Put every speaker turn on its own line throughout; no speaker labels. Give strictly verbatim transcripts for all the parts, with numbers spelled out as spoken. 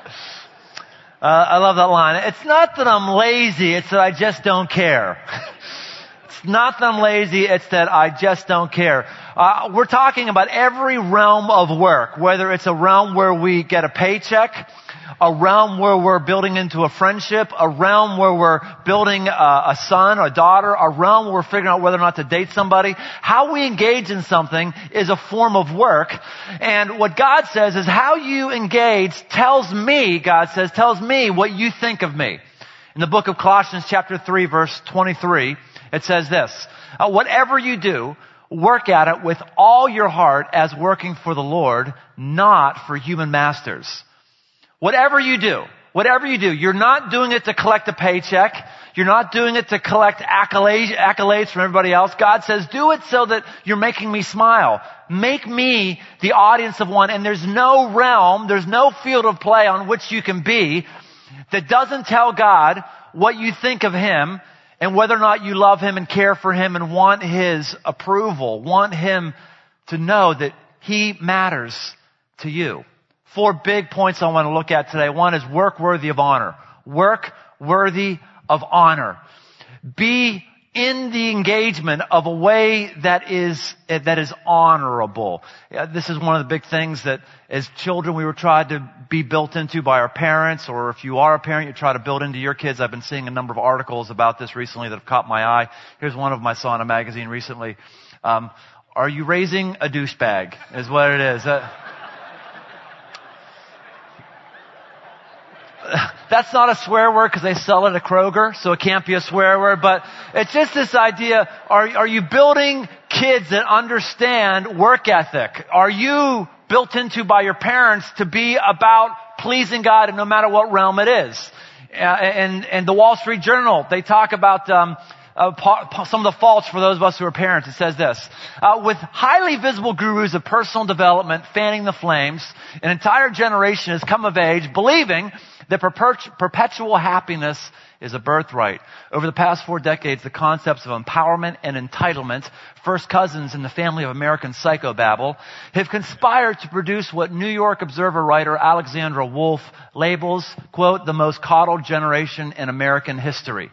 Uh, I love that line. It's not that I'm lazy, it's that I just don't care. It's not that I'm lazy, it's that I just don't care. Uh, we're talking about every realm of work, whether it's a realm where we get a paycheck, a realm where we're building into a friendship, a realm where we're building a, a son or a daughter, a realm where we're figuring out whether or not to date somebody. How we engage in something is a form of work. And what God says is how you engage tells me, God says, tells me what you think of me. In the book of Colossians chapter three, verse twenty-three, it says this, uh, whatever you do, work at it with all your heart as working for the Lord, not for human masters. Whatever you do, whatever you do, you're not doing it to collect a paycheck. You're not doing it to collect accolades, accolades from everybody else. God says, do it so that you're making me smile. Make me the audience of one. And there's no realm, there's no field of play on which you can be that doesn't tell God what you think of Him and whether or not you love Him and care for Him and want His approval, want Him to know that He matters to you. Four big points I want to look at today. One is work worthy of honor. Work worthy of honor. Be in the engagement of a way that is, that is honorable. This is one of the big things that as children we were tried to be built into by our parents, or if you are a parent, you try to build into your kids. I've been seeing a number of articles about this recently that have caught my eye. Here's one of them I saw in a magazine recently. Um, are you raising a douchebag is what it is. Uh, That's not a swear word because they sell it at Kroger, so it can't be a swear word, but it's just this idea, are, are you building kids that understand work ethic? Are you built into by your parents to be about pleasing God no matter what realm it is? Uh, and, and the Wall Street Journal, they talk about, um, Uh, pa- some of the faults for those of us who are parents. It says this, uh, with highly visible gurus of personal development fanning the flames, an entire generation has come of age believing that perpet- perpetual happiness is a birthright. Over the past four decades, the concepts of empowerment and entitlement, first cousins in the family of American psychobabble, have conspired to produce what New York Observer writer Alexandra Wolf labels, quote, the most coddled generation in American history.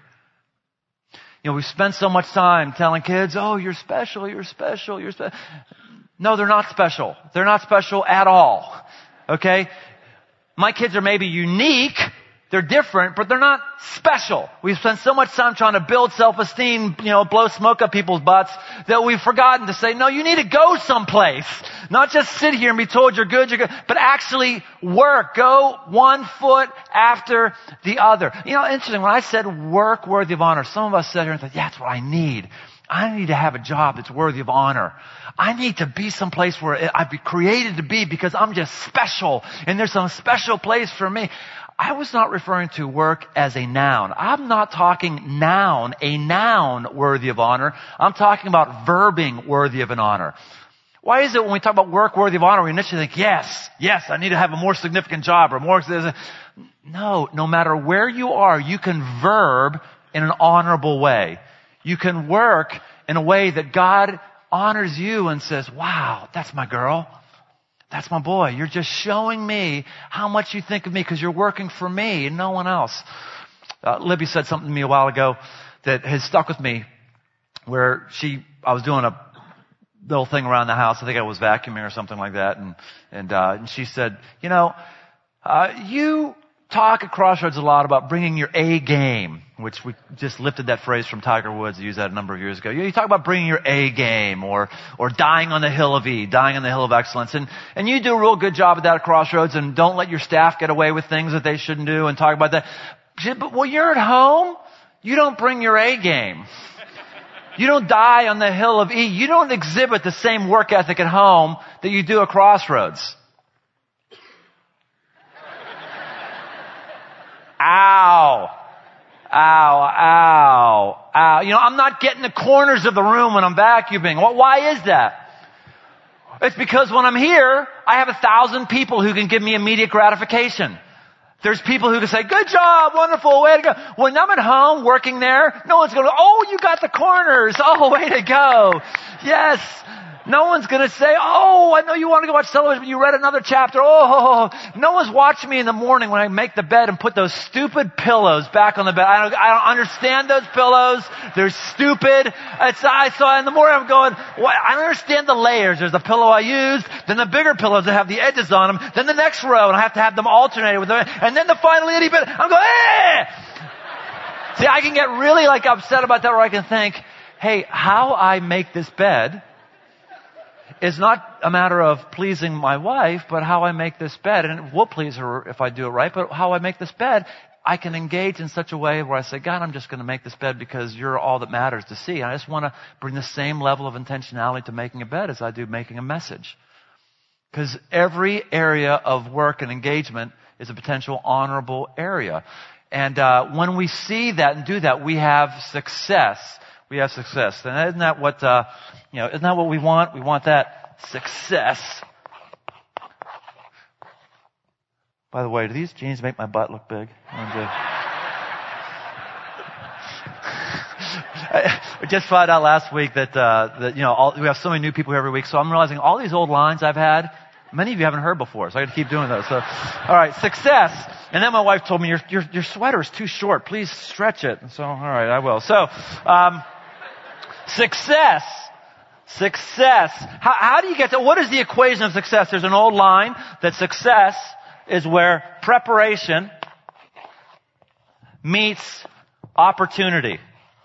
You know, we spend so much time telling kids, oh, you're special, you're special, you're special. No, they're not special. They're not special at all. Okay? My kids are maybe unique. They're different, but they're not special. We spend so much time trying to build self-esteem, you know, blow smoke up people's butts that we've forgotten to say, no, you need to go someplace. Not just sit here and be told you're good, you're good, but actually work. Go one foot after the other. You know, interesting, when I said work worthy of honor, some of us sat here and thought, yeah, that's what I need. I need to have a job that's worthy of honor. I need to be someplace where I'd be created to be because I'm just special and there's some special place for me. I was not referring to work as a noun. I'm not talking noun, a noun worthy of honor. I'm talking about verbing worthy of an honor. Why is it when we talk about work worthy of honor, we initially think, yes, yes, I need to have a more significant job or more... No, no matter where you are, you can verb in an honorable way. You can work in a way that God honors you and says, wow, that's my girl. That's my boy. You're just showing me how much you think of me because you're working for me and no one else. Uh, Libby said something to me a while ago that has stuck with me where she, I was doing a little thing around the house. I think I was vacuuming or something like that. And, and, uh, and she said, you know, uh, you talk at Crossroads a lot about bringing your A game, which we just lifted that phrase from Tiger Woods. Used that a number of years ago. You talk about bringing your A game or, or dying on the hill of E, dying on the hill of excellence. And, and you do a real good job at that at Crossroads and don't let your staff get away with things that they shouldn't do and talk about that. But when you're at home, you don't bring your A game. You don't die on the hill of E. You don't exhibit the same work ethic at home that you do at Crossroads. Ow. Ow, ow, ow. You know, I'm not getting the corners of the room when I'm vacuuming. Well, why is that? It's because when I'm here, I have a thousand people who can give me immediate gratification. There's people who can say, good job, wonderful, way to go. When I'm at home working there, no one's going to, oh, you got the corners. Oh, way to go. Yes. No one's going to say, oh, I know you want to go watch television, but you read another chapter. Oh, no one's watching me in the morning when I make the bed and put those stupid pillows back on the bed. I don't, I don't understand those pillows. They're stupid. It's, I saw in the morning I'm going, what? I don't understand the layers. There's the pillow I used, then the bigger pillows that have the edges on them, then the next row, and I have to have them alternated with them, and then the final itty bit. I'm going, eh! See, I can get really like upset about that, where I can think, hey, how I make this bed is not a matter of pleasing my wife, but how I make this bed, and it will please her if I do it right, but how I make this bed, I can engage in such a way where I say, God, I'm just going to make this bed because you're all that matters to see. And I just want to bring the same level of intentionality to making a bed as I do making a message. Because every area of work and engagement is a potential honorable area. And uh, when we see that and do that, we have success. We have success. And isn't that what, uh, you know, isn't that what we want? We want that success. By the way, do these jeans make my butt look big? I just found out last week that, uh, that, you know, all, we have so many new people here every week, so I'm realizing all these old lines I've had, many of you haven't heard before, so I got to keep doing those. So, alright, success. And then my wife told me, your, your, your sweater is too short, please stretch it. And so, alright, I will. So, um, success. Success. How, how do you get to, what is the equation of success? There's an old line that success is where preparation meets opportunity.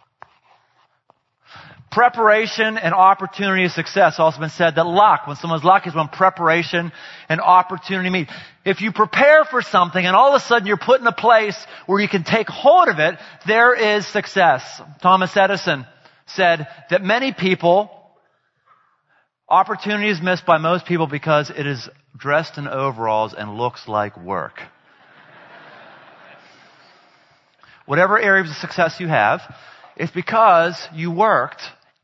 Preparation and opportunity is success. Also been said that luck, when someone's luck, is when preparation and opportunity meet. If you prepare for something and all of a sudden you're put in a place where you can take hold of it, there is success. Thomas Edison said that many people, opportunity is missed by most people because it is dressed in overalls and looks like work. Whatever areas of success you have, it's because you worked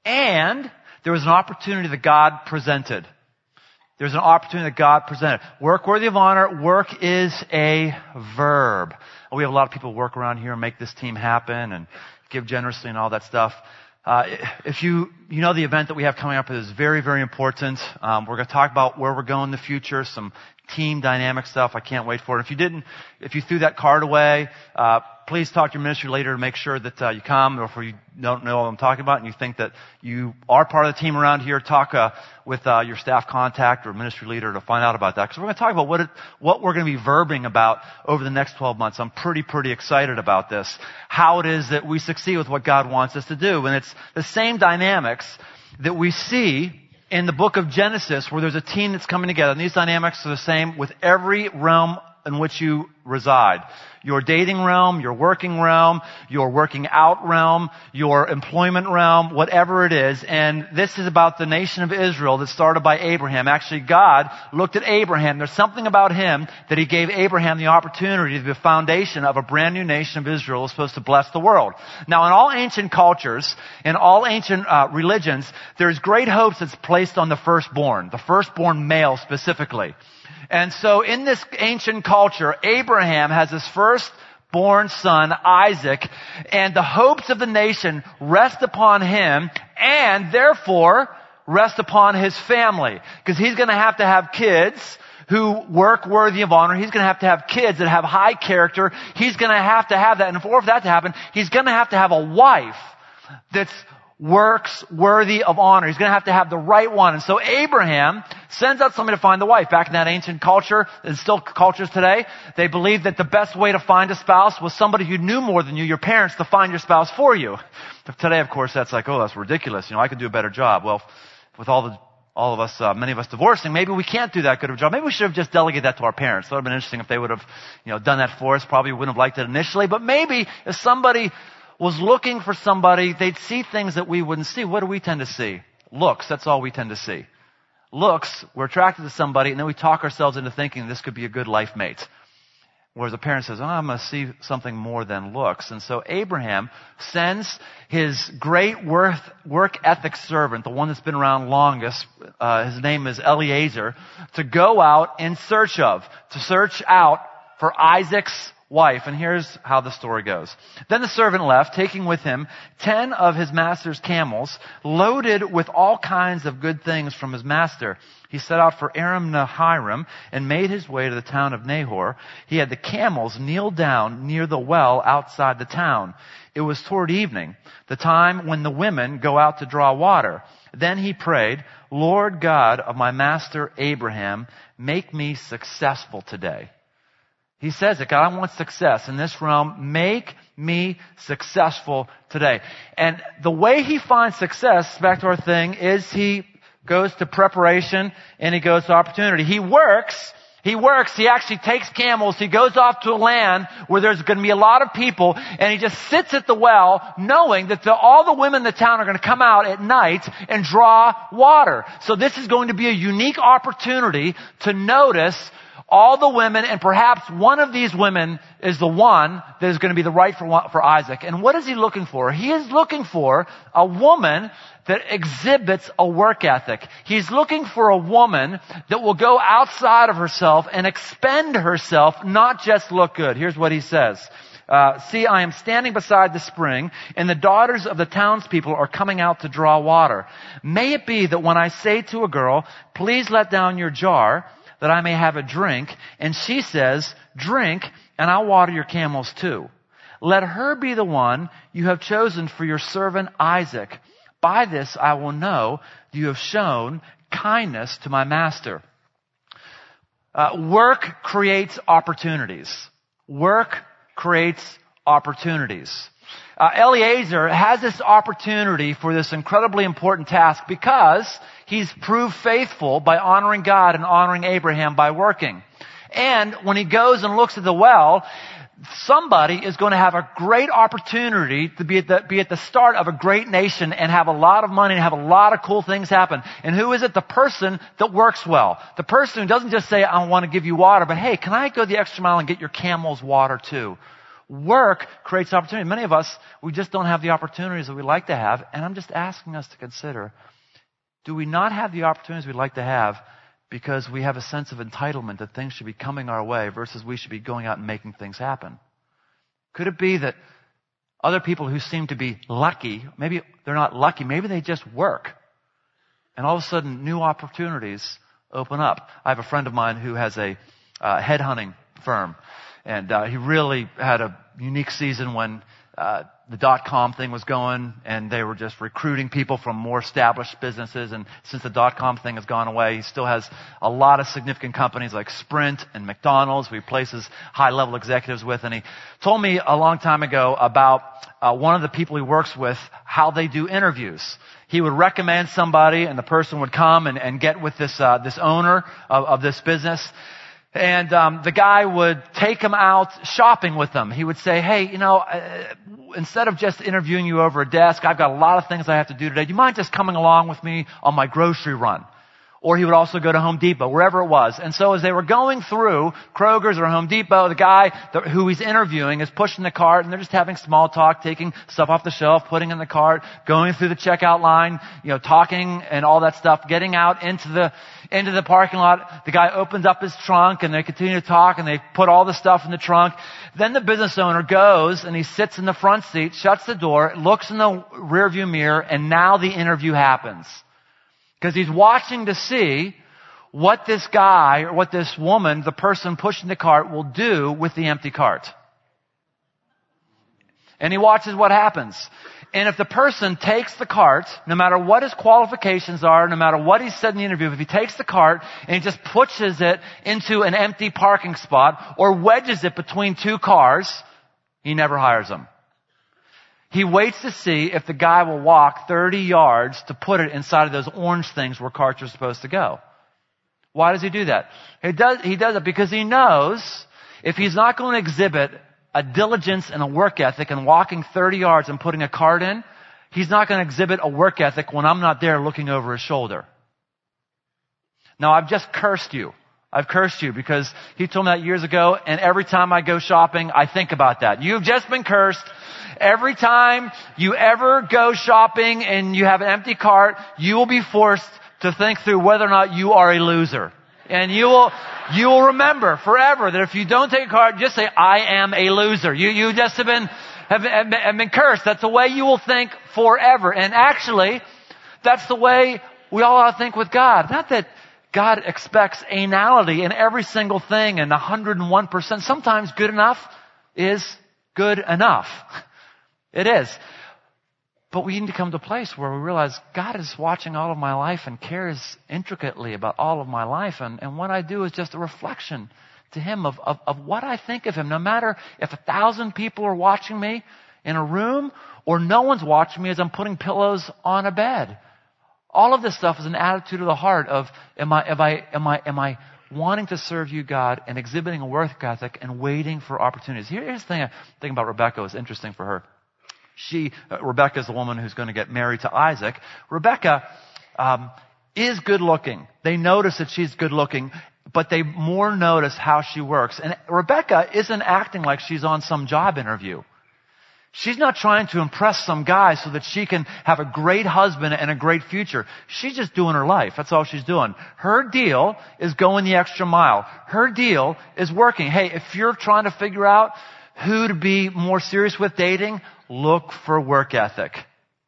and there was an opportunity that God presented. There's an opportunity that God presented. Work worthy of honor. Work is a verb. We have a lot of people work around here and make this team happen and give generously and all that stuff. Uh, if you, you know the event that we have coming up is very, very important. Um, we're going to talk about where we're going in the future, some team dynamic stuff. I can't wait for it. If you didn't, if you threw that card away, uh, please talk to your ministry leader to make sure that uh, you come, or if you don't know what I'm talking about and you think that you are part of the team around here, talk uh, with uh, your staff contact or ministry leader to find out about that. Because we're going to talk about what it, what we're going to be verbing about over the next twelve months. I'm pretty, pretty excited about this. How it is that we succeed with what God wants us to do. And it's the same dynamics that we see in the book of Genesis, where there's a team that's coming together. And these dynamics are the same with every realm in which you reside. Your dating realm, your working realm, your working out realm, your employment realm, whatever it is. And this is about the nation of Israel that started by Abraham. Actually, God looked at Abraham. There's something about him that he gave Abraham the opportunity to be the foundation of a brand new nation of Israel that was supposed to bless the world. Now, in all ancient cultures, in all ancient uh, religions, there's great hopes that's placed on the firstborn, the firstborn male specifically. And so in this ancient culture, Abraham has his firstborn son, Isaac, and the hopes of the nation rest upon him and therefore rest upon his family. Because he's going to have to have kids who work worthy of honor. He's going to have to have kids that have high character. He's going to have to have that. And for that to happen, he's going to have to have a wife that's works worthy of honor. He's going to have to have the right one. And so Abraham sends out somebody to find the wife. Back in that ancient culture, and still cultures today, they believed that the best way to find a spouse was somebody who knew more than you, your parents, to find your spouse for you. But today, of course, that's like, oh, that's ridiculous. You know, I could do a better job. Well, with all the all of us, uh, many of us divorcing, maybe we can't do that good of a job. Maybe we should have just delegated that to our parents. That would have been interesting if they would have, you know, done that for us. Probably wouldn't have liked it initially. But maybe if somebody was looking for somebody, they'd see things that we wouldn't see. What do we tend to see? Looks. That's all we tend to see. Looks, we're attracted to somebody, and then we talk ourselves into thinking this could be a good life mate. Whereas a parent says, oh, I'm going to see something more than looks. And so Abraham sends his great work, work ethic servant, the one that's been around longest, uh, his name is Eliezer, to go out in search of, to search out for Isaac's wife. And here's how the story goes. Then the servant left, taking with him ten of his master's camels, loaded with all kinds of good things from his master. He set out for Aram Naharaim and made his way to the town of Nahor. He had the camels kneel down near the well outside the town. It was toward evening, the time when the women go out to draw water. Then he prayed, Lord God of my master Abraham, make me successful today. He says it, God, I want success in this realm. Make me successful today. And the way he finds success, back to our thing, is he goes to preparation and he goes to opportunity. He works. He works. He actually takes camels. He goes off to a land where there's going to be a lot of people, and he just sits at the well knowing that the, all the women in the town are going to come out at night and draw water. So this is going to be a unique opportunity to notice all the women, and perhaps one of these women is the one that is going to be the right for, for Isaac. And what is he looking for? He is looking for a woman that exhibits a work ethic. He's looking for a woman that will go outside of herself and expend herself, not just look good. Here's what he says. Uh, see, I am standing beside the spring, and the daughters of the townspeople are coming out to draw water. May it be that when I say to a girl, please let down your jar, that I may have a drink, and she says, drink, and I'll water your camels too. Let her be the one you have chosen for your servant Isaac. By this I will know that you have shown kindness to my master. Uh, work creates opportunities. Work creates opportunities. Uh, Eliezer has this opportunity for this incredibly important task because he's proved faithful by honoring God and honoring Abraham by working. And when he goes and looks at the well, somebody is going to have a great opportunity to be at the, be at the start of a great nation and have a lot of money and have a lot of cool things happen. And who is it? The person that works well. The person who doesn't just say, I want to give you water, but hey, can I go the extra mile and get your camels water too? Work creates opportunity. Many of us, we just don't have the opportunities that we like to have. And I'm just asking us to consider, do we not have the opportunities we'd like to have because we have a sense of entitlement that things should be coming our way versus we should be going out and making things happen? Could it be that other people who seem to be lucky, maybe they're not lucky, maybe they just work, and all of a sudden new opportunities open up? I have a friend of mine who has a uh, headhunting firm. And uh, he really had a unique season when uh, the dot-com thing was going, and they were just recruiting people from more established businesses. And since the dot-com thing has gone away, he still has a lot of significant companies like Sprint and McDonald's, who he places high-level executives with. And he told me a long time ago about uh, one of the people he works with, how they do interviews. He would recommend somebody, and the person would come and, and get with this uh, this owner of, of this business. And um, the guy would take him out shopping with him. He would say, hey, you know, uh, instead of just interviewing you over a desk, I've got a lot of things I have to do today. Do you mind just coming along with me on my grocery run? Or he would also go to Home Depot, wherever it was. And so as they were going through Kroger's or Home Depot, the guy that, who he's interviewing is pushing the cart, and they're just having small talk, taking stuff off the shelf, putting in the cart, going through the checkout line, you know, talking and all that stuff, getting out into the into the parking lot. The guy opens up his trunk, and they continue to talk, and they put all the stuff in the trunk. Then the business owner goes, and he sits in the front seat, shuts the door, looks in the rearview mirror, and now the interview happens. Because he's watching to see what this guy or what this woman, the person pushing the cart, will do with the empty cart. And he watches what happens. And if the person takes the cart, no matter what his qualifications are, no matter what he said in the interview, if he takes the cart and he just pushes it into an empty parking spot or wedges it between two cars, he never hires him. He waits to see if the guy will walk thirty yards to put it inside of those orange things where carts are supposed to go. Why does he do that? He does, he does it because he knows if he's not going to exhibit a diligence and a work ethic and walking thirty yards and putting a cart in, he's not going to exhibit a work ethic when I'm not there looking over his shoulder. Now, I've just cursed you. I've cursed you because he told me that years ago, and every time I go shopping, I think about that. You've just been cursed. Every time you ever go shopping and you have an empty cart, you will be forced to think through whether or not you are a loser. And you will, you will remember forever that if you don't take a card, just say, I am a loser. You, you just have been, have, have, been, have been cursed. That's the way you will think forever. And actually, that's the way we all ought to think with God. Not that God expects anality in every single thing and one hundred one percent. Sometimes good enough is good enough. It is. But we need to come to a place where we realize God is watching all of my life and cares intricately about all of my life. And, and what I do is just a reflection to Him of, of, of what I think of Him. No matter if a thousand people are watching me in a room or no one's watching me as I'm putting pillows on a bed. All of this stuff is an attitude of the heart of, am I, am I, am I, am I wanting to serve you, God, and exhibiting a work ethic and waiting for opportunities. Here, here's the thing I think about Rebecca was interesting for her. She, uh, Rebecca is the woman who's going to get married to Isaac. Rebecca, um, is good looking. They notice that she's good looking, but they more notice how she works. And Rebecca isn't acting like she's on some job interview. She's not trying to impress some guy so that she can have a great husband and a great future. She's just doing her life. That's all she's doing. Her deal is going the extra mile. Her deal is working. Hey, if you're trying to figure out who to be more serious with dating, look for work ethic.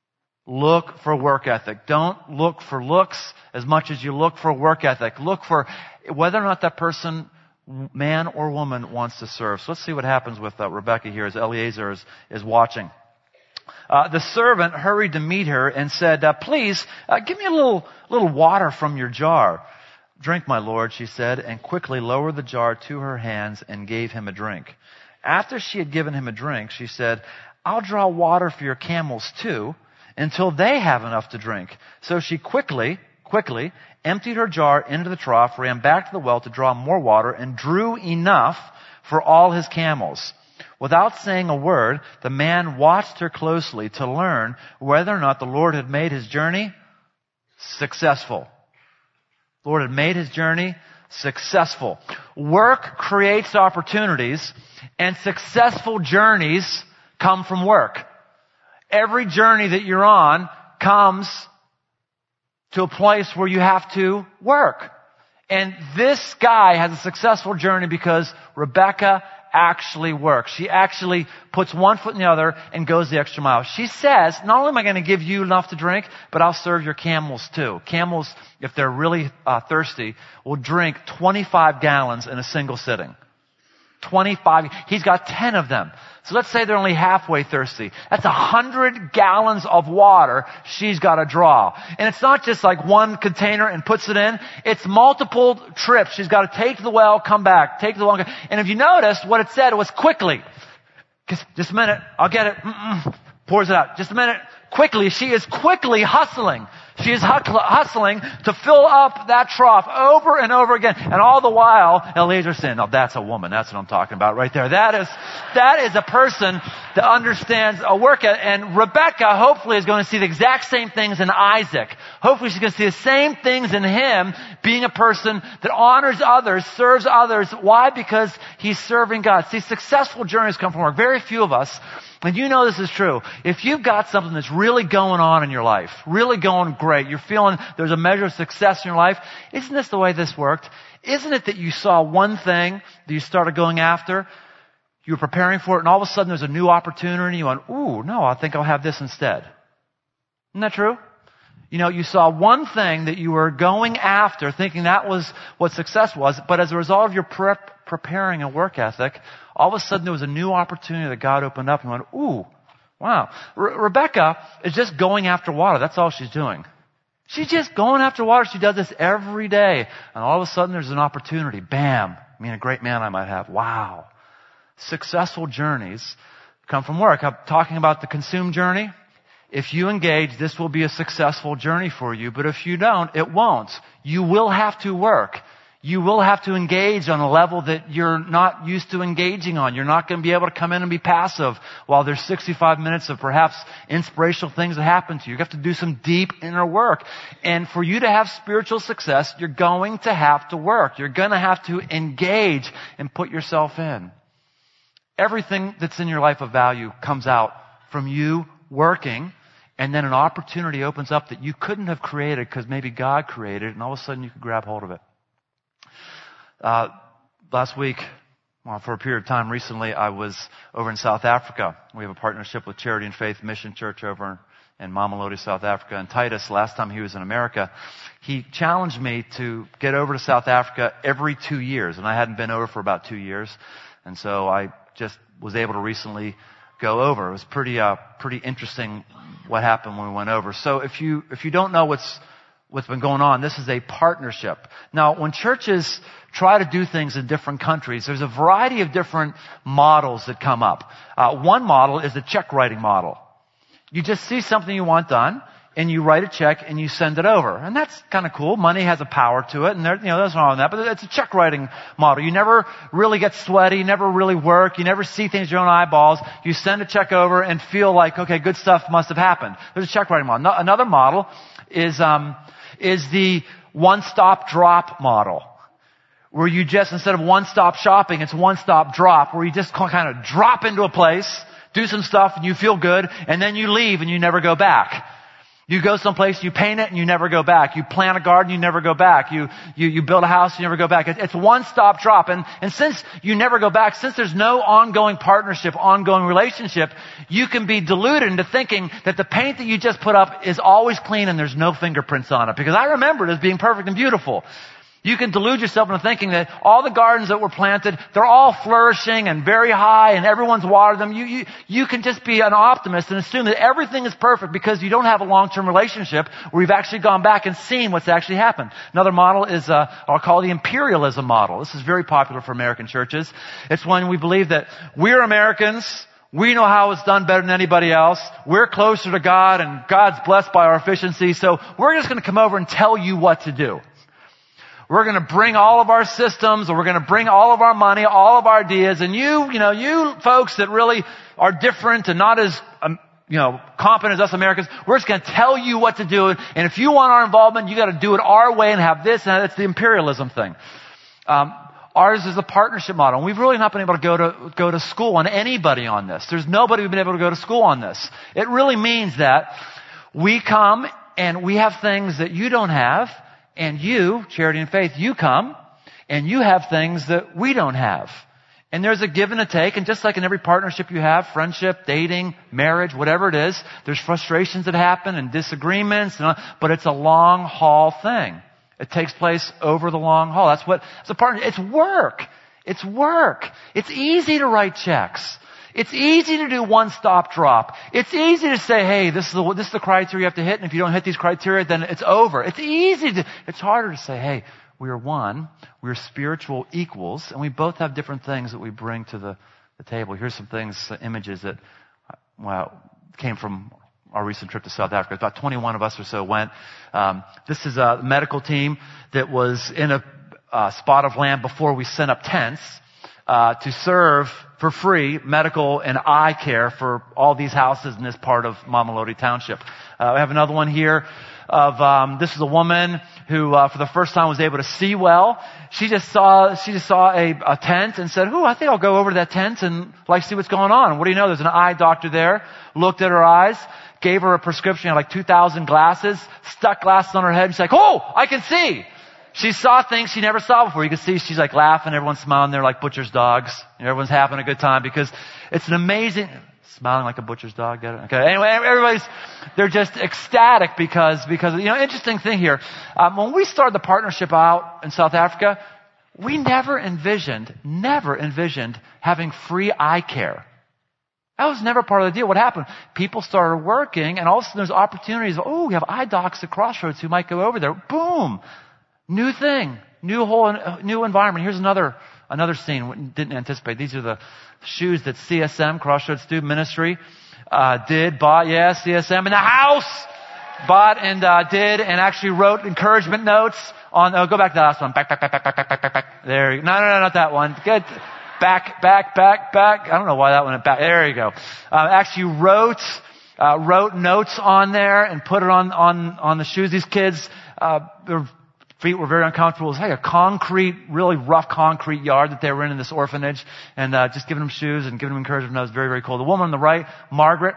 Look for work ethic. Don't look for looks as much as you look for work ethic. Look for whether or not that person, man or woman, wants to serve. So let's see what happens with uh, Rebecca here as Eliezer is, is watching. Uh, the servant hurried to meet her and said, uh, please, uh, give me a little, little water from your jar. Drink, my lord, she said, and quickly lowered the jar to her hands and gave him a drink. After she had given him a drink, she said, I'll draw water for your camels too, until they have enough to drink. So she quickly, quickly emptied her jar into the trough, ran back to the well to draw more water, and drew enough for all his camels. Without saying a word, the man watched her closely to learn whether or not the Lord had made his journey successful. The Lord had made his journey successful. Work creates opportunities, and successful journeys come from work. Every journey that you're on comes to a place where you have to work. And this guy has a successful journey because Rebecca actually works. She actually puts one foot in the other and goes the extra mile. She says, not only am I going to give you enough to drink, but I'll serve your camels too. Camels, if they're really uh, thirsty, will drink twenty-five gallons in a single sitting. twenty-five. He's got ten of them. So let's say they're only halfway thirsty. That's a hundred gallons of water she's got to draw. And it's not just like one container and puts it in. It's multiple trips. She's got to take to the well, come back, take to the well. And if you noticed, what it said was quickly. Just, just a minute. I'll get it. Mm-mm. Pours it out. Just a minute. Quickly. She is quickly hustling. She is hustling to fill up that trough over and over again. And all the while, Eliezer's saying, oh, that's a woman. That's what I'm talking about right there. That is, that is a person that understands a work. And Rebecca, hopefully, is going to see the exact same things in Isaac. Hopefully, she's going to see the same things in him being a person that honors others, serves others. Why? Because he's serving God. See, successful journeys come from work. Very few of us, and you know this is true. If you've got something that's really going on in your life, really going great, you're feeling there's a measure of success in your life, isn't this the way this worked? Isn't it that you saw one thing that you started going after, you were preparing for it, and all of a sudden there's a new opportunity, you went, ooh, no, I think I'll have this instead. Isn't that true? You know, you saw one thing that you were going after, thinking that was what success was, but as a result of your prep, preparing and work ethic, all of a sudden there was a new opportunity that God opened up and went, ooh, wow. Re- Rebecca is just going after water. That's all she's doing. She's just going after water. She does this every day. And all of a sudden there's an opportunity. Bam. I mean, a great man I might have. Wow. Successful journeys come from work. I'm talking about the consume journey. If you engage, this will be a successful journey for you. But if you don't, it won't. You will have to work. You will have to engage on a level that you're not used to engaging on. You're not going to be able to come in and be passive while there's sixty-five minutes of perhaps inspirational things that happen to you. You have to do some deep inner work. And for you to have spiritual success, you're going to have to work. You're going to have to engage and put yourself in. Everything that's in your life of value comes out from you working, and then an opportunity opens up that you couldn't have created because maybe God created it, and all of a sudden you could grab hold of it. Uh, last week, well, for a period of time recently, I was over in South Africa. We have a partnership with Charity and Faith Mission Church over in Mamelodi, South Africa. And Titus, last time he was in America, he challenged me to get over to South Africa every two years. And I hadn't been over for about two years. And so I just was able to recently go over. It was pretty, uh, pretty interesting what happened when we went over. So if you, if you don't know what's, what's been going on, this is a partnership. Now, when churches try to do things in different countries, there's a variety of different models that come up. Uh, one model is the check writing model. You just see something you want done, and you write a check and you send it over. And that's kind of cool. Money has a power to it, and there, you know, there's nothing wrong with that, but it's a check writing model. You never really get sweaty, you never really work, you never see things with your own eyeballs. You send a check over and feel like, okay, good stuff must have happened. There's a check writing model. No, another model is, um, is the one-stop drop model, where you just, instead of one-stop shopping, it's one-stop drop, where you just kind of drop into a place, do some stuff, and you feel good, and then you leave and you never go back. You go someplace, you paint it, and you never go back. You plant a garden, you never go back. You, you, you build a house, you never go back. It's, it's one-stop drop. And, and since you never go back, since there's no ongoing partnership, ongoing relationship, you can be deluded into thinking that the paint that you just put up is always clean and there's no fingerprints on it. Because I remember it as being perfect and beautiful. You can delude yourself into thinking that all the gardens that were planted, they're all flourishing and very high and everyone's watered them. You, you, you can just be an optimist and assume that everything is perfect because you don't have a long-term relationship where you've actually gone back and seen what's actually happened. Another model is, uh, I'll call the imperialism model. This is very popular for American churches. It's when we believe that we're Americans, we know how it's done better than anybody else. We're closer to God and God's blessed by our efficiency. So we're just going to come over and tell you what to do. We're going to bring all of our systems, or we're going to bring all of our money, all of our ideas, and you, you know, you folks that really are different and not as, um, you know, competent as us Americans, we're just going to tell you what to do. And if you want our involvement, you got to do it our way and have this, and it's the imperialism thing. Um, ours is a partnership model, and we've really not been able to go to go to school on anybody on this. There's nobody who's been able to go to school on this. It really means that we come and we have things that you don't have. And you, Charity and Faith, you come, and you have things that we don't have. And there's a give and a take, and just like in every partnership you have, friendship, dating, marriage, whatever it is, there's frustrations that happen and disagreements, and all, but it's a long haul thing. It takes place over the long haul. That's what, it's a partner. It's work. It's work. It's easy to write checks. It's easy to do one-stop drop. It's easy to say, hey, this is the, this is the criteria you have to hit, and if you don't hit these criteria, then it's over. It's easy to, it's harder to say, hey, we are one, we are spiritual equals, and we both have different things that we bring to the, the table. Here's some things, uh, images that, well, came from our recent trip to South Africa. About twenty-one of us or so went. Um, this is a medical team that was in a uh, spot of land before we sent up tents uh, to serve for free medical and eye care for all these houses in this part of Mamelodi Township. Uh, we have another one here of, um, this is a woman who, uh, for the first time was able to see well. She just saw, she just saw a, a tent and said, ooh, I think I'll go over to that tent and like see what's going on. And what do you know? There's an eye doctor there, looked at her eyes, gave her a prescription, like two thousand glasses, stuck glasses on her head, and she's like, oh, I can see. She saw things she never saw before. You can see she's like laughing, everyone's smiling. They're like butcher's dogs. And everyone's having a good time because it's an amazing, smiling like a butcher's dog. Get it? Okay. Anyway, everybody's, they're just ecstatic because, because, you know, interesting thing here. Um, when we started the partnership out in South Africa, we never envisioned, never envisioned having free eye care. That was never part of the deal. What happened? People started working and all of a sudden there's opportunities. Oh, we have eye docs at Crossroads who might go over there. Boom. New thing, new whole, new environment. Here's another, another scene. Didn't anticipate. These are the shoes that C S M, Crossroads Student Ministry, uh, did, bought, yeah, C S M in the house, bought and, uh, did and actually wrote encouragement notes on, oh, go back to the last one. Back, back, back, back, back, back, back, back, back. There you go. No, no, no, not that one. Good. Back, back, back, back. I don't know why that one went back. There you go. Uh, actually wrote, uh, wrote notes on there and put it on, on, on the shoes. These kids, uh, they're, feet were very uncomfortable. It was like a concrete, really rough concrete yard that they were in in this orphanage, and uh, just giving them shoes and giving them encouragement. That was very, very cool. The woman on the right, Margaret,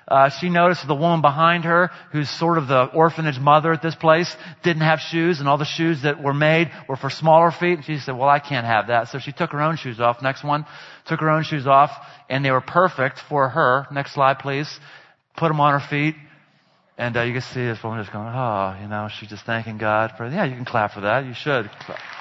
Uh, she noticed the woman behind her, who's sort of the orphanage mother at this place, didn't have shoes, and all the shoes that were made were for smaller feet. And she said, well, I can't have that. So she took her own shoes off. Next one, took her own shoes off, and they were perfect for her. Next slide, please. Put them on her feet. And uh, you can see this woman just going, oh, you know, she's just thanking God for, yeah, you can clap for that. You should.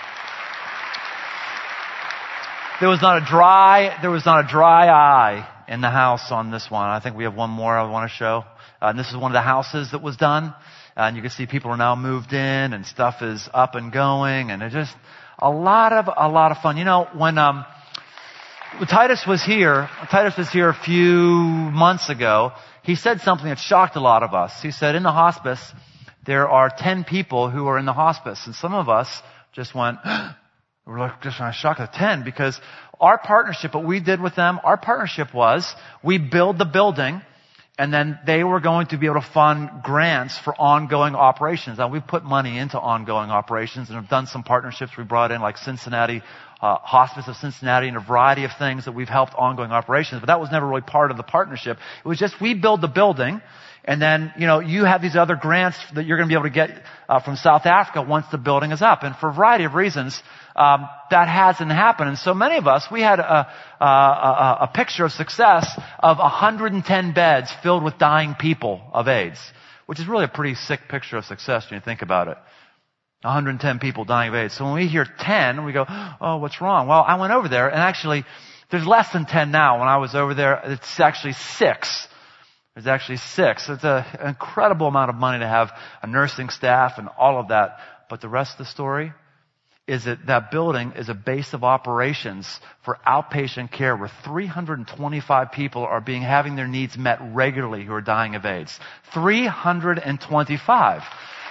There was not a dry, there was not a dry eye in the house on this one. I think we have one more I want to show. Uh, and this is one of the houses that was done. Uh, and you can see people are now moved in and stuff is up and going. And it's just a lot of, a lot of fun. You know, when, um, when Titus was here, Titus was here a few months ago, he said something that shocked a lot of us. He said, in the hospice, there are ten people who are in the hospice. And some of us just went, we're like just kind of shocked at ten, because our partnership, what we did with them, our partnership was we build the building, and then they were going to be able to fund grants for ongoing operations. Now, we put money into ongoing operations and have done some partnerships we brought in, like Cincinnati, uh, Hospice of Cincinnati, and a variety of things that we've helped ongoing operations. But that was never really part of the partnership. It was just we build the building, and then, you know, you have these other grants that you're going to be able to get uh, from South Africa once the building is up. And for a variety of reasons, um, that hasn't happened. And so many of us, we had a, a, a, a picture of success of one hundred ten beds filled with dying people of AIDS, which is really a pretty sick picture of success when you think about it. one hundred ten people dying of AIDS. So when we hear ten, we go, oh, what's wrong? Well, I went over there, and actually, there's less than ten now. When I was over there, it's actually six. There's actually six. It's an incredible amount of money to have a nursing staff and all of that. But the rest of the story is that that building is a base of operations for outpatient care where three hundred twenty-five people are being, having their needs met regularly who are dying of AIDS. three hundred twenty-five.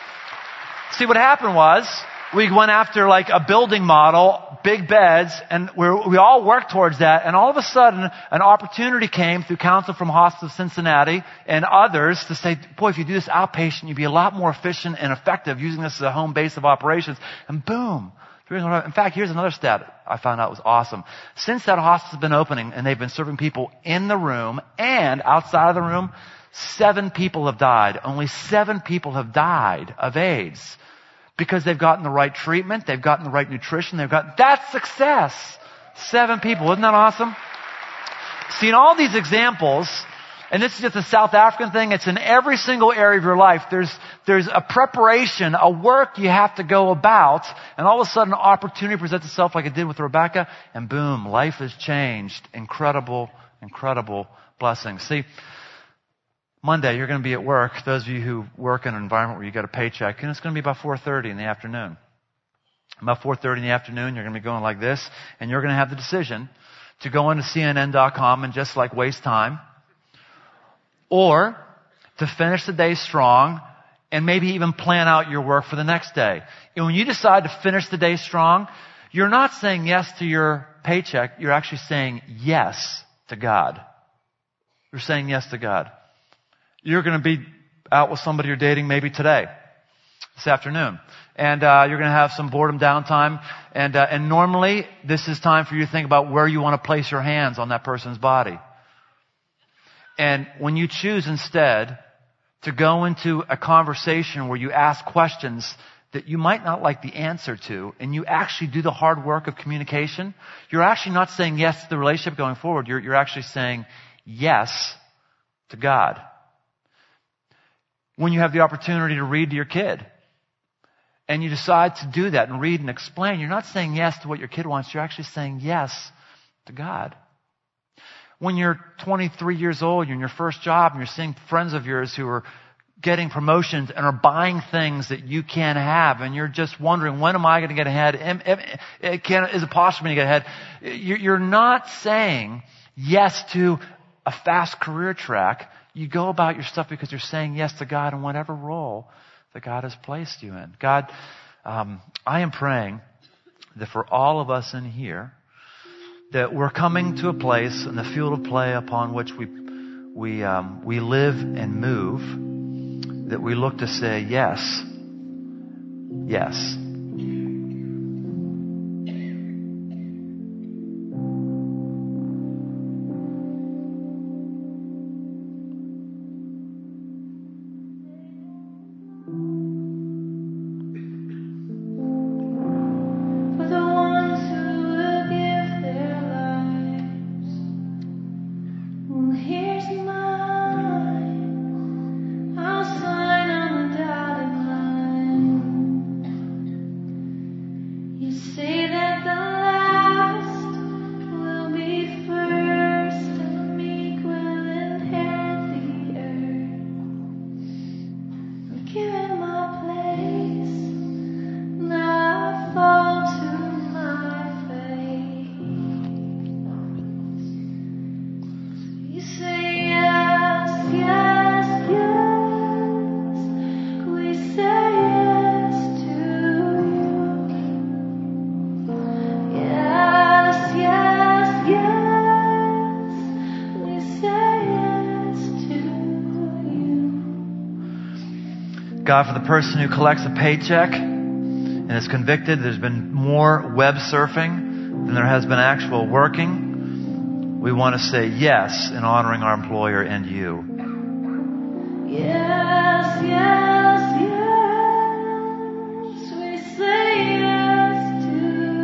See, what happened was, we went after like a building model, big beds, and we're, we all worked towards that. And all of a sudden, an opportunity came through counsel from Hospice of Cincinnati and others to say, boy, if you do this outpatient, you'd be a lot more efficient and effective using this as a home base of operations. And boom. In fact, here's another stat I found out was awesome. Since that hospice has been opening and they've been serving people in the room and outside of the room, seven people have died. Only seven people have died of AIDS. Because they've gotten the right treatment, they've gotten the right nutrition, they've got, that's success. Seven people. Isn't that awesome? See, in all these examples, and this is just a South African thing, it's in every single area of your life. There's, there's a preparation, a work you have to go about, and all of a sudden an opportunity presents itself like it did with Rebecca, and boom, life has changed. Incredible, incredible blessings. See, Monday, you're going to be at work. Those of you who work in an environment where you get a paycheck, and it's going to be about four thirty in the afternoon. About four thirty in the afternoon, you're going to be going like this, and you're going to have the decision to go into C N N dot com and just like waste time, or to finish the day strong and maybe even plan out your work for the next day. And when you decide to finish the day strong, you're not saying yes to your paycheck. You're actually saying yes to God. You're saying yes to God. You're going to be out with somebody you're dating maybe today, this afternoon. And uh, you're going to have some boredom downtime. And, uh, and normally, this is time for you to think about where you want to place your hands on that person's body. And when you choose instead to go into a conversation where you ask questions that you might not like the answer to, and you actually do the hard work of communication, you're actually not saying yes to the relationship going forward. You're, you're actually saying yes to God. When you have the opportunity to read to your kid, and you decide to do that and read and explain, you're not saying yes to what your kid wants. You're actually saying yes to God. When you're twenty-three years old, you're in your first job, and you're seeing friends of yours who are getting promotions and are buying things that you can't have, and you're just wondering, when am I going to get ahead? Is it possible for me to get ahead? You're not saying yes to a fast career track. You go about your stuff because you're saying yes to God in whatever role that God has placed you in. God, um, I am praying that for all of us in here, that we're coming to a place in the field of play upon which we we um, we live and move, that we look to say yes, yes. God, for the person who collects a paycheck and is convicted, there's been more web surfing than there has been actual working. We want to say yes in honoring our employer and you.
Yes, yes, yes. We say yes to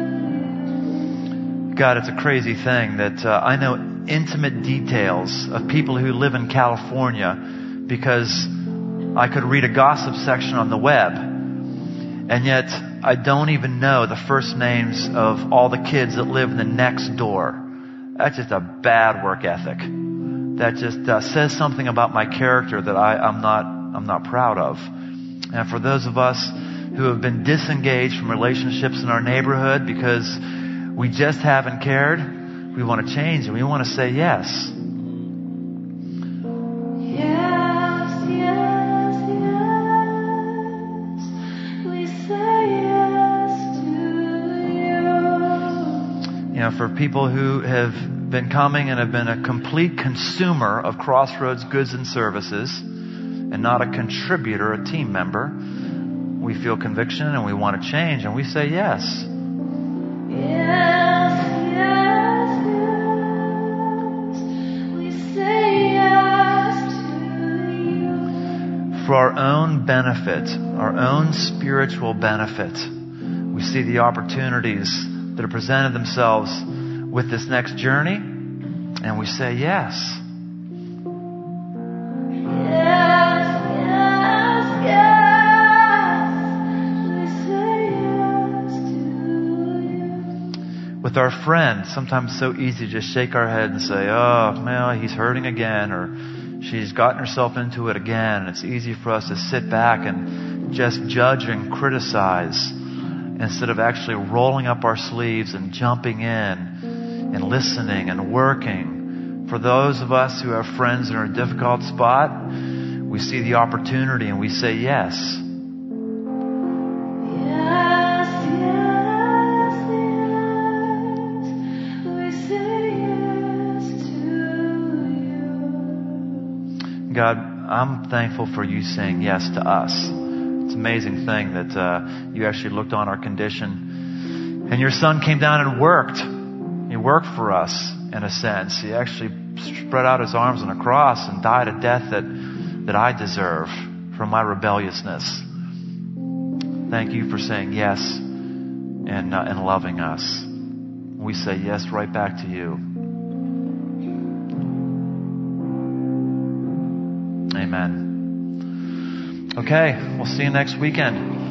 you.
God, it's a crazy thing that uh, I know intimate details of people who live in California because I could read a gossip section on the web, and yet I don't even know the first names of all the kids that live in the next door. That's just a bad work ethic. That just uh, says something about my character that I, I'm not I'm not proud of. And for those of us who have been disengaged from relationships in our neighborhood because we just haven't cared, we want to change and we want to say yes.
Yes, yes, yes. We say yes to you.
You know, for people who have been coming and have been a complete consumer of Crossroads goods and services and not a contributor, a team member, we feel conviction and we want to change and we say yes.
Yes, yes, yes. We say yes to you.
For our own benefit, our own spiritual benefit, we see the opportunities that have presented themselves with this next journey, and we say yes.
Yes, yes, yes. We say yes to you.
With our friends, sometimes it's so easy to just shake our head and say, oh, well, he's hurting again, or she's gotten herself into it again. It's easy for us to sit back and just judge and criticize instead of actually rolling up our sleeves and jumping in and listening and working. For those of us who have friends in a difficult spot, we see the opportunity and we say yes.
Yes, yes, yes. We say yes to you.
God, I'm thankful for you saying yes to us. It's an amazing thing that uh, you actually looked on our condition and your son came down and worked. He worked for us, in a sense. He actually spread out his arms on a cross and died a death that, that I deserve for my rebelliousness. Thank you for saying yes and, uh, and loving us. We say yes right back to you. Amen. Okay, we'll see you next weekend.